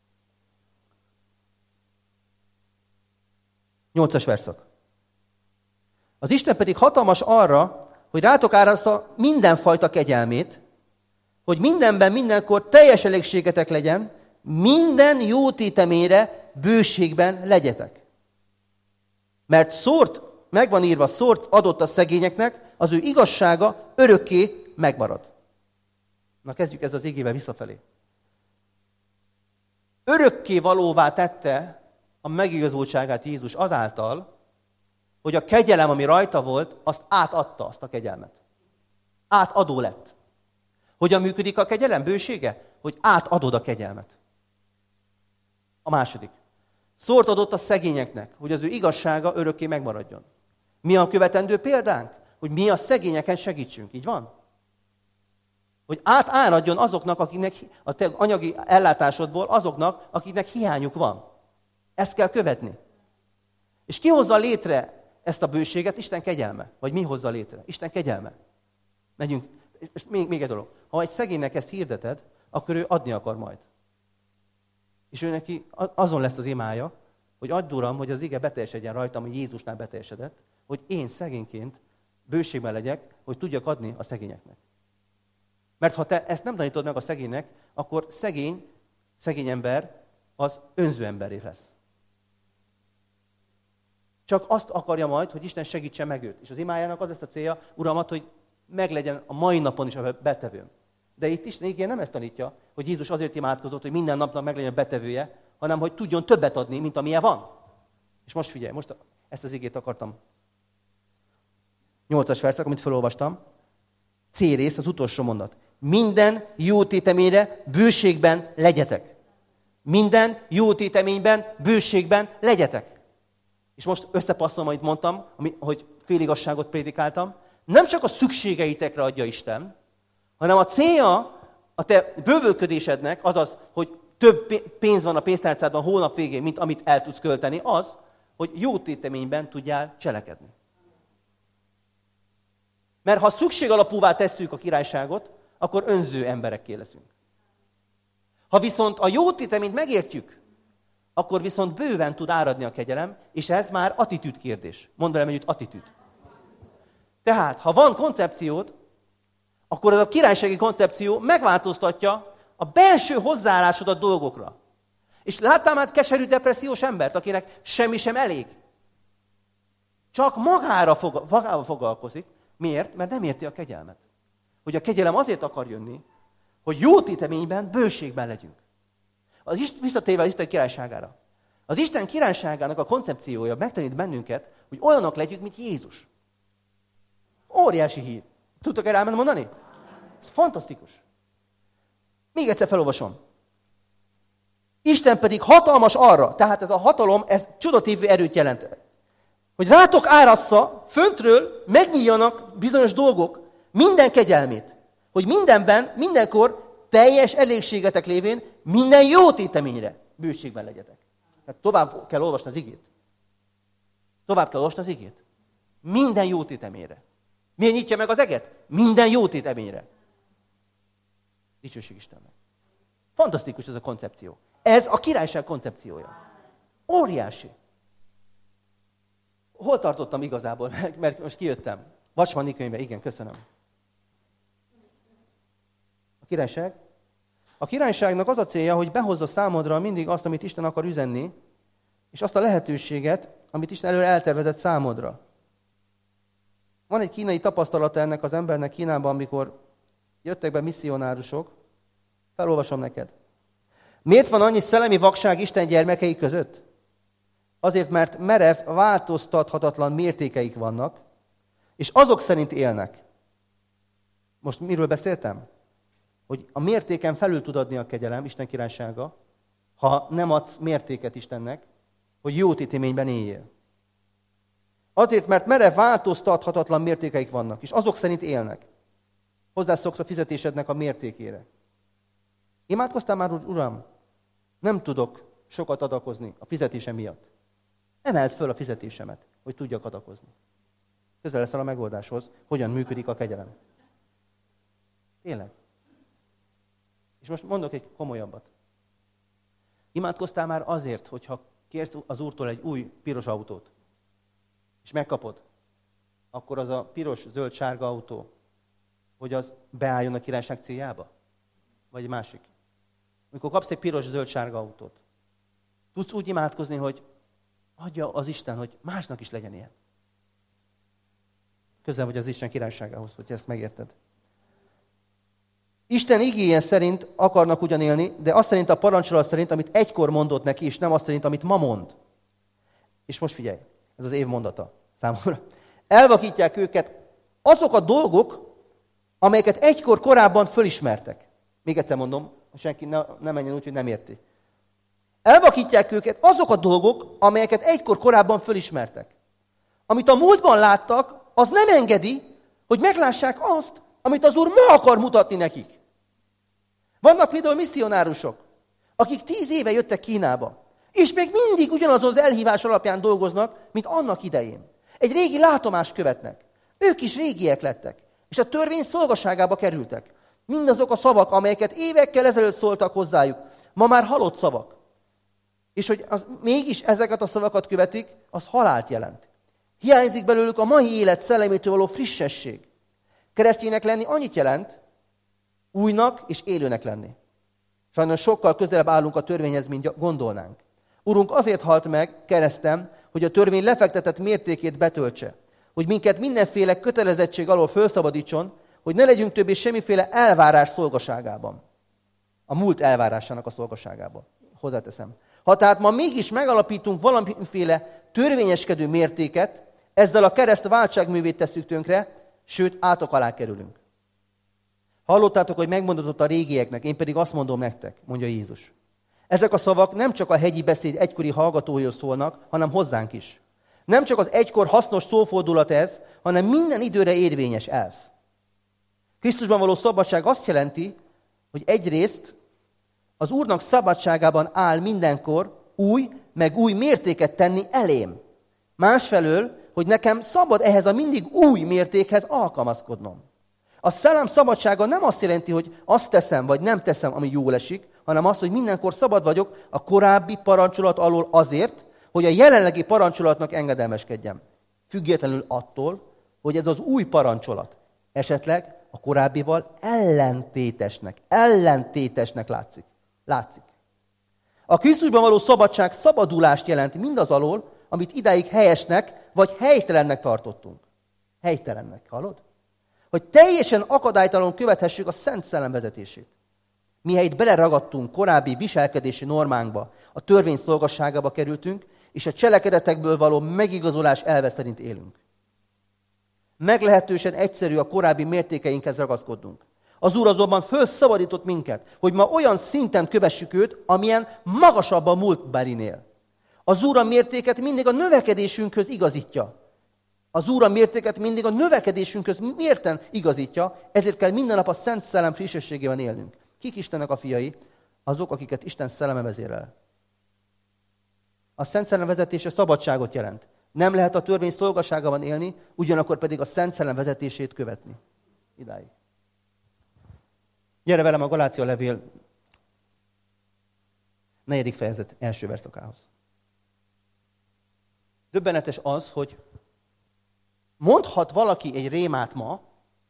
8-as verszak. Az Isten pedig hatalmas arra, hogy rátok árassza mindenfajta kegyelmét, hogy mindenben, mindenkor teljes elégségetek legyen, minden jó tétemére bőségben legyetek. Mert megvan írva, szórt adott a szegényeknek, az ő igazsága örökké megmarad. Na kezdjük ez az igével visszafelé. Örökké valóvá tette a megigazultságát Jézus azáltal, hogy a kegyelem, ami rajta volt, azt átadta, azt a kegyelmet. Átadó lett. Hogyan működik a kegyelem bősége? Hogy átadod a kegyelmet. A második. Szórt adott a szegényeknek, hogy az ő igazsága örökké megmaradjon. Mi a követendő példánk? Hogy mi a szegényeken segítsünk. Így van? Hogy átáradjon azoknak, akiknek a te anyagi ellátásodból, azoknak, akiknek hiányuk van. Ezt kell követni. És ki hozza létre ezt a bőséget? Isten kegyelme. Vagy mi hozza létre? Isten kegyelme. Megyünk. És még egy dolog. Ha egy szegénynek ezt hirdeted, akkor ő adni akar majd. És ő neki azon lesz az imája, hogy add Uram, hogy az ige beteljesedjen rajtam, hogy Jézusnál beteljesedett, hogy én szegényként bőségben legyek, hogy tudjak adni a szegényeknek. Mert ha te ezt nem tanítod meg a szegénynek, akkor szegény ember az önző emberé lesz. Csak azt akarja majd, hogy Isten segítse meg őt. És az imájának az lesz a célja, Uramat, hogy meglegyen a mai napon is a betevőm. De itt Isten igéje nem ezt tanítja, hogy Jézus azért imádkozott, hogy minden napnak meglegyen a betevője, hanem hogy tudjon többet adni, mint amilyen van. És most figyelj, most ezt az igét akartam. 8-as verszak, amit felolvastam. C rész, az utolsó mondat. Minden jó téteményre bőségben legyetek. Minden jó téteményben bőségben legyetek. És most összepasszolom, amit mondtam, hogy féligazságot prédikáltam. Nem csak a szükségeitekre adja Isten, hanem a célja a te bővölködésednek, azaz, hogy több pénz van a pénztárcádban hónap végén, mint amit el tudsz költeni, az, hogy jó téteményben tudjál cselekedni. Mert ha szükség alapúvá tesszük a királyságot, akkor önző emberekké leszünk. Ha viszont a jó téteményt megértjük, akkor viszont bőven tud áradni a kegyelem, és ez már attitűd kérdés. Mondd velem együtt, attitűd. Tehát, ha van koncepciód, akkor ez a királysági koncepció megváltoztatja a belső hozzáállásodat dolgokra. És láttál már keserű depressziós embert, akinek semmi sem elég? Csak magával foglalkozik. Miért? Mert nem érti a kegyelmet. Hogy a kegyelem azért akar jönni, hogy jó téteményben, bőségben legyünk. Visszatérve az Isten királyságára. Az Isten királyságának a koncepciója megtanít bennünket, hogy olyanok legyünk, mint Jézus. Óriási hír. Tudtok erre ámen mondani? Ez fantasztikus. Még egyszer felolvasom. Isten pedig hatalmas arra, tehát ez a hatalom, ez csodatévő erőt jelent. Hogy rátok árassza, föntről megnyíljanak bizonyos dolgok, minden kegyelmét. Hogy mindenben, mindenkor teljes elégségetek lévén minden jó téteményre bőségben legyetek. Tehát tovább kell olvasni az igét. Tovább kell olvasni az igét. Minden jó téteményre. Miért nyitja meg az eget? Minden jó téteményre. Dicsőség Istennek. Fantasztikus ez a koncepció. Ez a királyság koncepciója. Óriási. Hol tartottam igazából? Mert most kijöttem. Vacsmani könyve, igen, köszönöm. A királyság? A királyságnak az a célja, hogy behozza számodra mindig azt, amit Isten akar üzenni, és azt a lehetőséget, amit Isten előre eltervezett számodra. Van egy kínai tapasztalata ennek az embernek Kínában, amikor jöttek be misszionárusok. Felolvasom neked. Miért van annyi szellemi vakság Isten gyermekei között? Azért, mert merev, változtathatatlan mértékeik vannak, és azok szerint élnek. Most miről beszéltem? Hogy a mértéken felül tud adni a kegyelem, Isten királysága, ha nem adsz mértéket Istennek, hogy jó téteményben éljél. Azért, mert merev, változtathatatlan mértékeik vannak, és azok szerint élnek. Hozzászoksz a fizetésednek a mértékére. Imádkoztál már, Uram? Nem tudok sokat adakozni a fizetésem miatt. Emeld föl a fizetésemet, hogy tudjak adakozni. közel leszel a megoldáshoz, hogyan működik a kegyelem. Tényleg. És most mondok egy komolyabbat. Imádkoztál már azért, hogyha kérsz az Úrtól egy új piros autót, és megkapod, akkor az a piros, zöld, sárga autó, hogy az beálljon a királyság céljába? Vagy másik? Amikor kapsz egy piros, zöld, sárga autót, tudsz úgy imádkozni, hogy adja az Isten, hogy másnak is legyen ilyen. Közel vagy az Isten királyságához, hogy ezt megérted. Isten igéje szerint akarnak ugyan élni, de azt szerint a parancsolat szerint, amit egykor mondott neki, és nem azt szerint, amit ma mond. És most figyelj, ez az év mondata számomra. Elvakítják őket azok a dolgok, amelyeket egykor korábban fölismertek. Még egyszer mondom, senki ne menjen úgy, hogy nem érti. Elvakítják őket azok a dolgok, amelyeket egykor korábban fölismertek. Amit a múltban láttak, az nem engedi, hogy meglássák azt, amit az Úr ma akar mutatni nekik. Vannak például misszionárusok, akik 10 éve jöttek Kínába, és még mindig ugyanazon az elhívás alapján dolgoznak, mint annak idején. Egy régi látomást követnek. Ők is régiek lettek, és a törvény szolgaságába kerültek. Mindazok a szavak, amelyeket évekkel ezelőtt szóltak hozzájuk, ma már halott szavak. És hogy mégis ezeket a szavakat követik, az halált jelent. Hiányzik belőlük a mai élet szellemétől való frissesség. Kereszténynek lenni annyit jelent, újnak és élőnek lenni. Sajnos sokkal közelebb állunk a törvényhez, mint gondolnánk. Urunk azért halt meg kereszten, hogy a törvény lefektetett mértékét betöltse, hogy minket mindenféle kötelezettség alól felszabadítson, hogy ne legyünk többé semmiféle elvárás szolgaságában. A múlt elvárásának a szolgaságában. Hozzáteszem. Ha tehát ma mégis megalapítunk valamiféle törvényeskedő mértéket, ezzel a kereszt váltságművét tesszük tönkre, sőt, átok alá kerülünk. Hallottátok, hogy megmondatott a régieknek, én pedig azt mondom nektek, mondja Jézus. Ezek a szavak nem csak a hegyi beszéd egykori hallgatóihoz szólnak, hanem hozzánk is. Nem csak az egykor hasznos szófordulat ez, hanem minden időre érvényes elv. Krisztusban való szabadság azt jelenti, hogy egyrészt az Úrnak szabadságában áll mindenkor új mértéket tenni elém. Másfelől, hogy nekem szabad ehhez a mindig új mértékhez alkalmazkodnom. A szellem szabadsága nem azt jelenti, hogy azt teszem, vagy nem teszem, ami jól esik, hanem azt, hogy mindenkor szabad vagyok a korábbi parancsolat alól azért, hogy a jelenlegi parancsolatnak engedelmeskedjem. Függetlenül attól, hogy ez az új parancsolat esetleg a korábbival ellentétesnek látszik. A Krisztusban való szabadság szabadulást jelenti mindaz alól, amit idáig helyesnek vagy helytelennek tartottunk. Helytelennek, hallod? Hogy teljesen akadálytalanul követhessük a Szent Szellem vezetését. Mihelyt beleragadtunk korábbi viselkedési normánkba, a törvény szolgasságába kerültünk, és a cselekedetekből való megigazolás elve szerint élünk. Meglehetősen egyszerű a korábbi mértékeinkhez ragaszkodnunk. Az Úr azonban felszabadított minket, hogy ma olyan szinten kövessük őt, amilyen magasabb a múltbelinél. Az Úr a mértéket mindig a növekedésünkhöz igazítja. Mérten igazítja, ezért kell minden nap a Szent Szellem frissességében élnünk. Kik Istennek a fiai? Azok, akiket Isten szelleme vezérel. A Szent Szellem vezetése szabadságot jelent. Nem lehet a törvény szolgaságában élni, ugyanakkor pedig a Szent Szellem vezetését követni. Idáig. Gyere velem a Galácia levél 4. fejezet első verszakához. Döbbenetes az, hogy mondhat valaki egy rémát ma,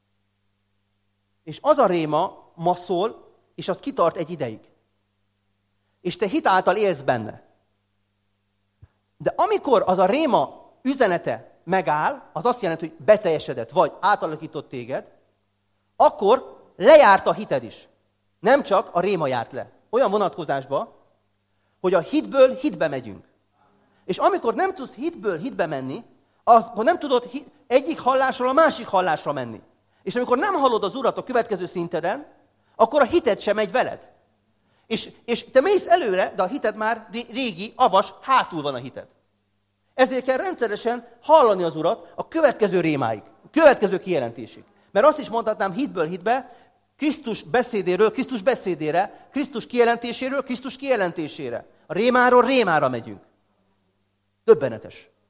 és az a réma ma szól, és az kitart egy ideig. És te hit által élsz benne. De amikor az a réma üzenete megáll, az azt jelenti, hogy beteljesedett, vagy átalakított téged, akkor lejárt a hited is. Nem csak a réma járt le. Olyan vonatkozásba, hogy a hitből hitbe megyünk. És amikor nem tudsz hitből hitbe menni, akkor nem tudod egyik hallásról a másik hallásra menni. És amikor nem hallod az Urat a következő szinteden, akkor a hited sem megy veled. És te mész előre, de a hited már régi, avas, hátul van a hited. Ezért kell rendszeresen hallani az Urat a következő rémáig, a következő kijelentésig. Mert azt is mondhatnám hitből hitbe, Krisztus beszédéről, Krisztus beszédére, Krisztus kijelentéséről, Krisztus kijelentésére. A rémáról rémára megyünk. Döbbenetes.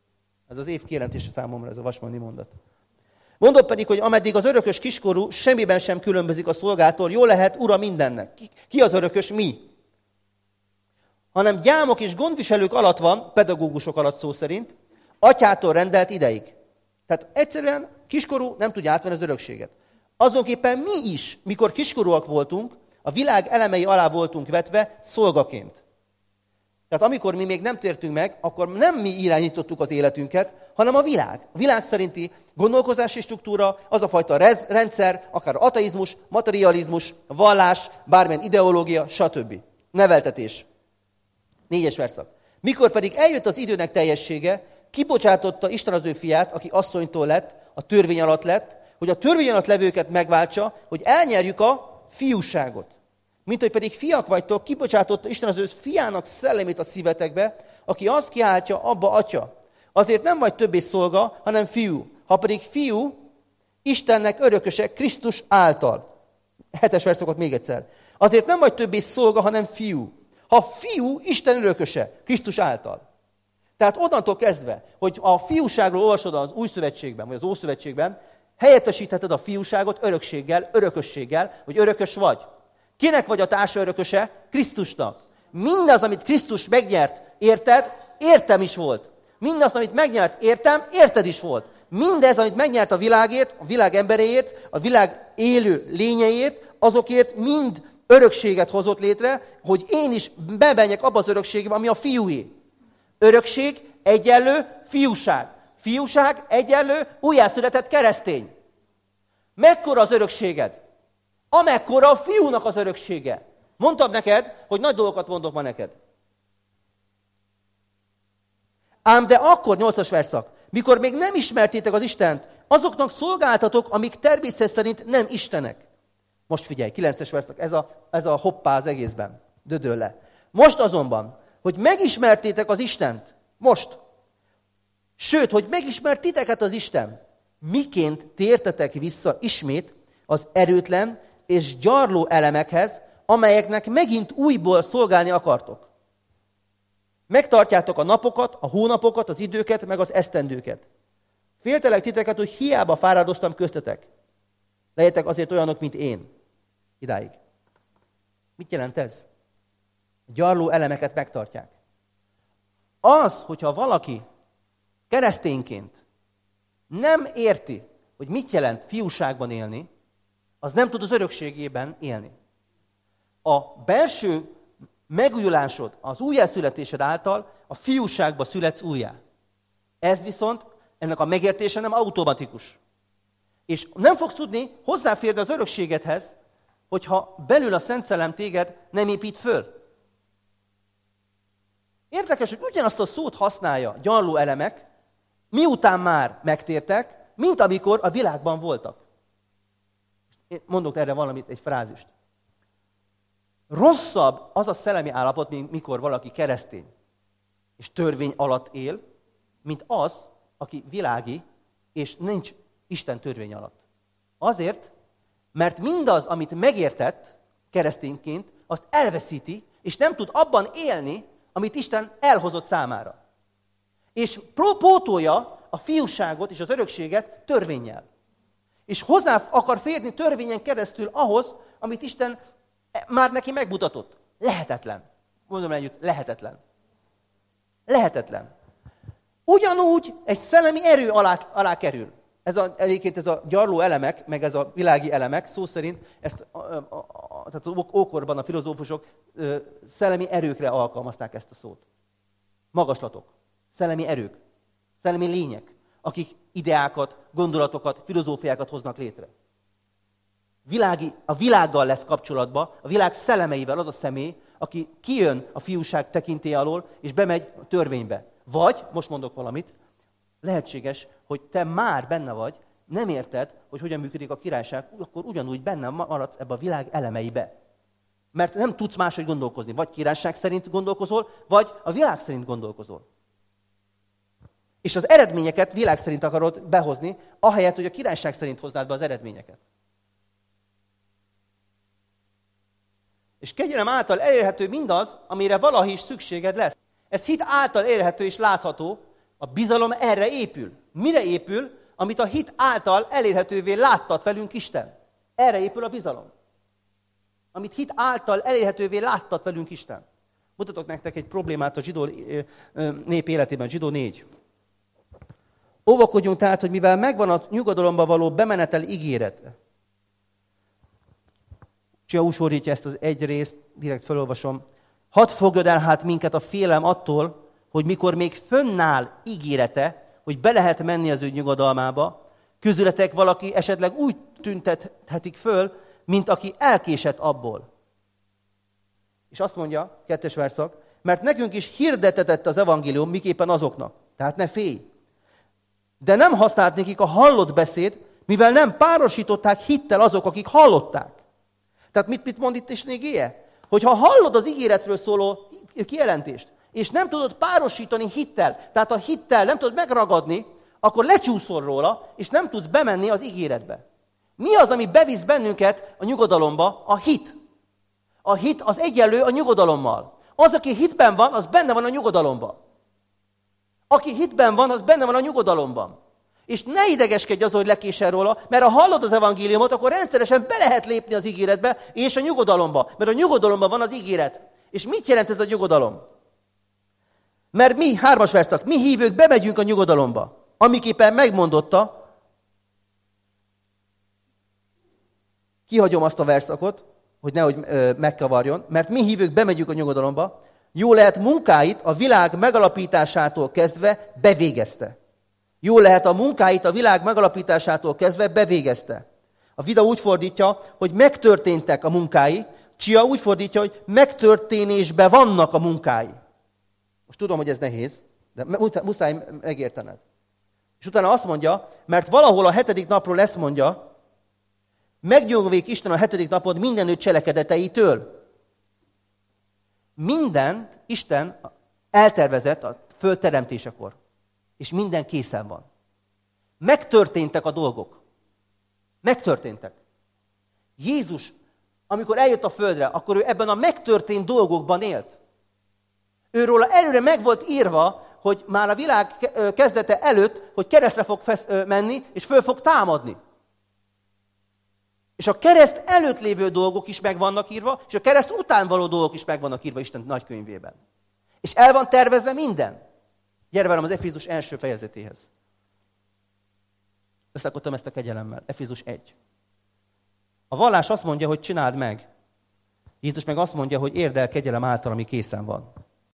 Ez az év kijelentése számomra, ez a vasmani mondat. Mondom pedig, hogy ameddig az örökös kiskorú semmiben sem különbözik a szolgától, jól lehet ura mindennek. Ki az örökös? Mi. Hanem gyámok és gondviselők alatt van, pedagógusok alatt szó szerint, atyától rendelt ideig. Tehát egyszerűen kiskorú nem tudja átvenni az örökséget. Azonképpen mi is, mikor kiskorúak voltunk, a világ elemei alá voltunk vetve szolgaként. Tehát amikor mi még nem tértünk meg, akkor nem mi irányítottuk az életünket, hanem a világ. A világ szerinti gondolkozási struktúra, az a fajta rendszer, akár ateizmus, materializmus, vallás, bármilyen ideológia, stb. Neveltetés. 4. verszak. Mikor pedig eljött az időnek teljessége, kibocsátotta Isten az ő fiát, aki asszonytól lett, a törvény alatt lett, hogy a törvény alatt levőket megváltsa, hogy elnyerjük a fiúságot. Mint hogy pedig fiak vagytok, kibocsátotta Isten az ő fiának szellemét a szívetekbe, aki azt kiáltja, abba atya. Azért nem vagy többé szolga, hanem fiú. Ha pedig fiú, Istennek örököse Krisztus által. 7. verszakot még egyszer. Azért nem vagy többé szolga, hanem fiú. Ha fiú, Isten örököse Krisztus által. Tehát onnantól kezdve, hogy a fiúságról olvasod az Új Szövetségben, vagy az Ószövetségben, helyettesítheted a fiúságot örökséggel, örökösséggel, hogy örökös vagy. Kinek vagy a társa örököse? Krisztusnak. Mindaz, amit Krisztus megnyert, érted? Értem is volt. Mindaz, amit megnyert, értem, érted is volt. Mindez, amit megnyert a világért, a világ emberéért, a világ élő lényeiért, azokért mind örökséget hozott létre, hogy én is bemenjek abba az örökségbe, ami a fiúé. Örökség egyenlő fiúság. Fiúság egyenlő újjászületett keresztény. Mekkora az örökséged? Amekkora a fiúnak az öröksége. Mondtam neked, hogy nagy dolgokat mondok ma neked. Ám de akkor, 8. verszak, mikor még nem ismertétek az Istent, azoknak szolgáltatok, amik természet szerint nem istenek. Most figyelj, 9. verszak, ez a hoppá az egészben. Dödöl le. Most azonban, hogy megismertétek az Istent, most, sőt, hogy megismert titeket az Isten, miként tértetek vissza ismét az erőtlen és gyarló elemekhez, amelyeknek megint újból szolgálni akartok. Megtartjátok a napokat, a hónapokat, az időket, meg az esztendőket. Féltelek titeket, hogy hiába fáradoztam köztetek. Legyetek azért olyanok, mint én. Idáig. Mit jelent ez? A gyarló elemeket megtartják. Az, hogyha valaki keresztényként nem érti, hogy mit jelent fiúságban élni, az nem tud az örökségében élni. A belső megújulásod, az újjászületésed által a fiúságba születsz újjá. Ez viszont, ennek a megértése nem automatikus. És nem fogsz tudni hozzáférni az örökségedhez, hogyha belül a Szent Szellem téged nem épít föl. Érdekes, hogy ugyanazt a szót használja gyarló elemek, miután már megtértek, mint amikor a világban voltak. Én mondok erre valamit, egy frázist. Rosszabb az a szellemi állapot, mikor valaki keresztény és törvény alatt él, mint az, aki világi és nincs Isten törvény alatt. Azért, mert mindaz, amit megértett keresztényként, azt elveszíti, és nem tud abban élni, amit Isten elhozott számára. És pótolja a fiúságot és az örökséget törvénnyel. És hozzá akar férni törvényen keresztül ahhoz, amit Isten már neki megmutatott. Lehetetlen. Mondom együtt, lehetetlen. Lehetetlen. Ugyanúgy egy szellemi erő alá kerül. Egyébként ez a gyarló elemek, meg ez a világi elemek, szó szerint, tehát ókorban a filozófusok szellemi erőkre alkalmazták ezt a szót. Magaslatok, szellemi erők, szellemi lények, akik ideákat, gondolatokat, filozófiákat hoznak létre. A világgal lesz kapcsolatban, a világ szellemeivel az a személy, aki kijön a fiúság tekintélye alól, és bemegy a törvénybe. Vagy, most mondok valamit, lehetséges, hogy te már benne vagy, nem érted, hogy hogyan működik a királyság, akkor ugyanúgy benne maradsz ebbe a világ elemeibe. Mert nem tudsz máshogy gondolkozni. Vagy királyság szerint gondolkozol, vagy a világ szerint gondolkozol. És az eredményeket világ szerint akarod behozni, ahelyett, hogy a királyság szerint hoznád be az eredményeket. És kegyelem által elérhető mindaz, amire valahogy is szükséged lesz. Ez hit által érhető és látható, A bizalom erre épül. Mire épül? Amit a hit által elérhetővé láttat velünk Isten. Erre épül a bizalom. Amit hit által elérhetővé láttat velünk Isten. Mutatok nektek egy problémát a zsidó nép életében, zsidó 4. Óvakodjunk tehát, hogy mivel megvan a nyugodalomba való bemenetel ígérete. Csia úgy fordítja ezt az egy részt, direkt felolvasom. Hadd fogjon el hát minket a félelem attól, hogy mikor még fönnáll ígérete, hogy be lehet menni az ő nyugodalmába, közületek valaki esetleg úgy tüntethetik föl, mint aki elkésett abból. És azt mondja, 2. verszak, mert nekünk is hirdetetett az evangélium, miképpen azoknak. Tehát ne félj. De nem használt nekik a hallott beszéd, mivel nem párosították hittel azok, akik hallották. Tehát mit mond itt Isten igéje? Hogy ha hallod az ígéretről szóló kijelentést, és nem tudod párosítani hittel, tehát a hittel nem tudod megragadni, akkor lecsúszol róla, és nem tudsz bemenni az ígéretbe. Mi az, ami bevisz bennünket a nyugodalomba? A hit. A hit az egyenlő a nyugodalommal. Az, aki hitben van, az benne van a nyugodalomban. Aki hitben van, az benne van a nyugodalomban. És ne idegeskedj azon, hogy lekésel róla, mert ha hallod az evangéliumot, akkor rendszeresen be lehet lépni az ígéretbe és a nyugodalomba. Mert a nyugodalomban van az ígéret. És mit jelent ez a nyugodalom? Mert mi, 3. verszak, mi hívők bemegyünk a nyugodalomba, amiképpen megmondotta, kihagyom azt a verszakot, hogy nehogy megkavarjon, mert mi hívők bemegyünk a nyugodalomba, jó lehet munkáit a világ megalapításától kezdve bevégezte. Jó lehet a munkáit a világ megalapításától kezdve bevégezte. A Vida úgy fordítja, hogy megtörténtek a munkái, Csia úgy fordítja, hogy megtörténésben vannak a munkái. Most tudom, hogy ez nehéz, de muszáj megértened. És utána azt mondja, mert valahol a 7. napról ezt mondja, megnyugodik Isten a 7. napon mindenütt cselekedeteitől. Mindent Isten eltervezett a föld teremtésekor. És minden készen van. Megtörténtek a dolgok. Megtörténtek. Jézus, amikor eljött a földre, akkor ő ebben a megtörtént dolgokban élt. Őróla előre meg volt írva, hogy már a világ kezdete előtt, hogy keresztre fog menni, és föl fog támadni. És a kereszt előtt lévő dolgok is meg vannak írva, és a kereszt után való dolgok is meg vannak írva Isten nagykönyvében. És el van tervezve minden. Gyere velem az Efézus első fejezetéhez. Összekötöm ezt a kegyelemmel. Efézus 1. A vallás azt mondja, hogy csináld meg. Jézus meg azt mondja, hogy érd el kegyelem által, ami készen van.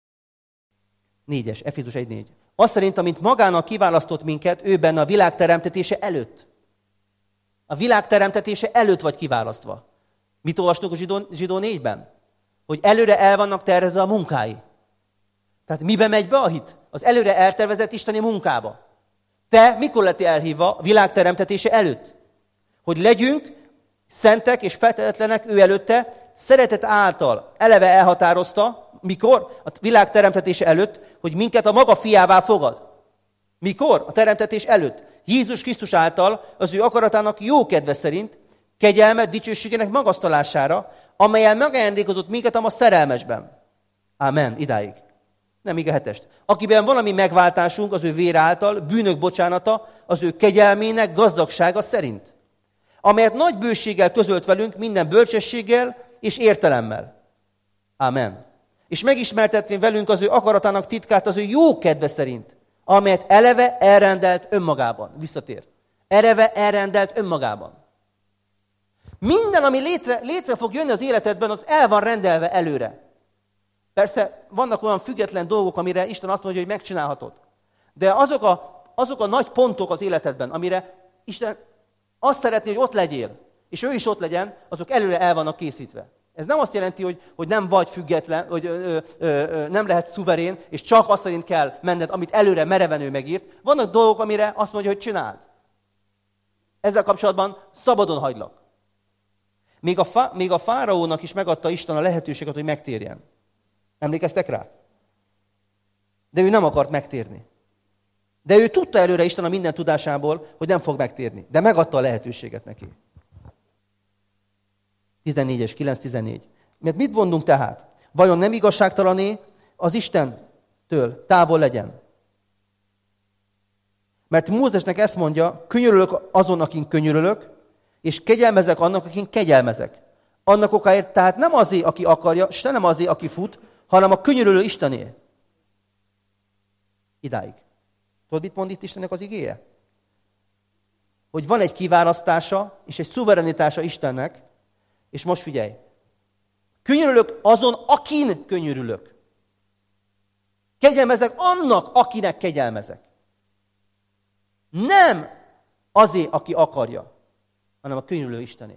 4. Efézus 1.4. Azt szerint, amint magának kiválasztott minket, ő benne a világ teremtetése előtt. A világ teremtetése előtt vagy kiválasztva. Mit olvastunk a zsidó 4-ben? Hogy előre el vannak tervezve a munkái. Tehát miben megy be a hit? Az előre eltervezett isteni munkába. Te mikor lettél elhívva a világ teremtetése előtt? Hogy legyünk szentek és feltétlenek ő előtte, szeretet által eleve elhatározta, mikor? A világ teremtetése előtt, hogy minket a maga fiává fogad. Mikor? A teremtetés előtt. Jézus Krisztus által az ő akaratának jó kedve szerint, kegyelmet, dicsőségének magasztalására, amellyel megajándékozott minket a szerelmesben. Amen. Idáig. Nem még a 7. Akiben valami megváltásunk az ő vér által, bűnök bocsánata, az ő kegyelmének gazdagsága szerint. Amelyet nagy bőséggel közölt velünk minden bölcsességgel és értelemmel. Amen. És megismertetvén velünk az ő akaratának titkát az ő jó kedve szerint, amelyet eleve elrendelt önmagában. Visszatér. Eleve elrendelt önmagában. Minden, ami létre fog jönni az életedben, az el van rendelve előre. Persze vannak olyan független dolgok, amire Isten azt mondja, hogy megcsinálhatod. De azok a nagy pontok az életedben, amire Isten azt szeretné, hogy ott legyél, és ő is ott legyen, azok előre el vannak készítve. Ez nem azt jelenti, hogy nem vagy független, hogy nem lehet szuverén, és csak azt szerint kell menned, amit előre mereven ő megírt. Vannak dolgok, amire azt mondja, hogy csináld. Ezzel kapcsolatban szabadon hagylak. Még a fáraónak is megadta Isten a lehetőséget, hogy megtérjen. Emlékeztek rá? De ő nem akart megtérni. De ő tudta előre Isten a minden tudásából, hogy nem fog megtérni. De megadta a lehetőséget neki. 14-es, 9-14. Mert mit mondunk tehát? Vajon nem igazságtalané az Istentől távol legyen? Mert Mózesnek ezt mondja, könyörülök azon, akin könyörülök, és kegyelmezek annak, akin kegyelmezek. Annak okáért, tehát nem azért, aki akarja, és nem azért, aki fut, hanem a könyörülő Istené. Idáig. Tudod, mit mond itt Istennek az igéje? Hogy van egy kiválasztása, és egy szuverenitása Istennek, és most figyelj. Könyörülök azon, akin könyörülök. Kegyelmezek annak, akinek kegyelmezek. Nem azért, aki akarja, hanem a könyörülő Istené.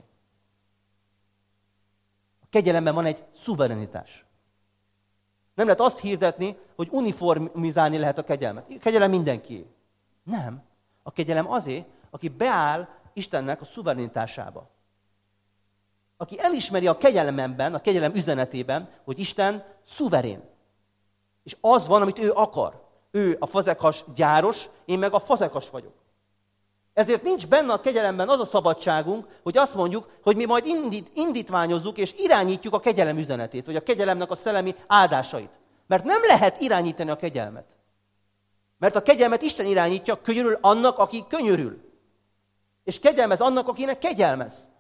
A kegyelemben van egy szuverenitás. Nem lehet azt hirdetni, hogy uniformizálni lehet a kegyelmet. A kegyelem mindenkié. Nem. A kegyelem azért, aki beáll Istennek a szuverenitásába. Aki elismeri a kegyelemben, a kegyelem üzenetében, hogy Isten szuverén. És az van, amit ő akar. Ő a fazekas gyáros, én meg a fazekas vagyok. Ezért nincs benne a kegyelemben az a szabadságunk, hogy azt mondjuk, hogy mi majd indítványozzuk és irányítjuk a kegyelem üzenetét, vagy a kegyelemnek a szellemi áldásait. Mert nem lehet irányítani a kegyelmet. Mert a kegyelmet Isten irányítja, könyörül annak, aki könyörül. És kegyelmez annak, akinek kegyelmez.